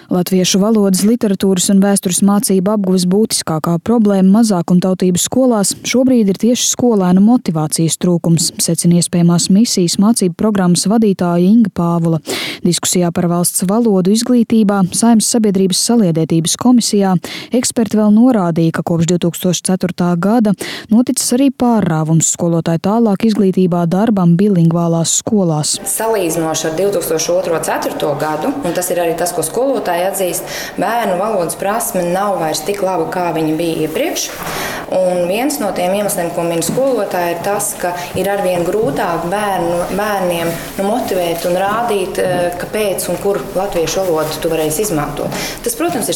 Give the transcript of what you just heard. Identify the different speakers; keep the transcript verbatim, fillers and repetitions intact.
Speaker 1: Latviešu valodas, literatūras un vēstures mācību apguves būtiskākā problēma mazākumtautību skolās šobrīd ir tieši skolēnu motivācijas trūkums, secina iespējamās misijas mācību programmas vadītāja Inga Pāvula. Diskusijā par valsts valodu izglītībā Saeimas sabiedrības saliedētības komisijā eksperti vēl norādīja, ka kopš divi tūkstoši ceturtā gada noticis arī pārrāvums skolotāju tālāk izglītībā darbam bilingvālās skolās.
Speaker 2: Salīdzinoši ar divi tūkstoši otro un ceturto gadu, un tas ir arī tas, ko skolotāji atzīst, bērnu valodas prasme nav vairs tik laba, kā viņa bija iepriekš. Un viens no tiem iemesliem, ko min skolotāji, ir tas, ka ir arvien grūtāk bērnu, bērniem nu, motivēt un rādīt, kāpēc un kur latviešu valodu tu varēsi izmantot. Tas, protams, ir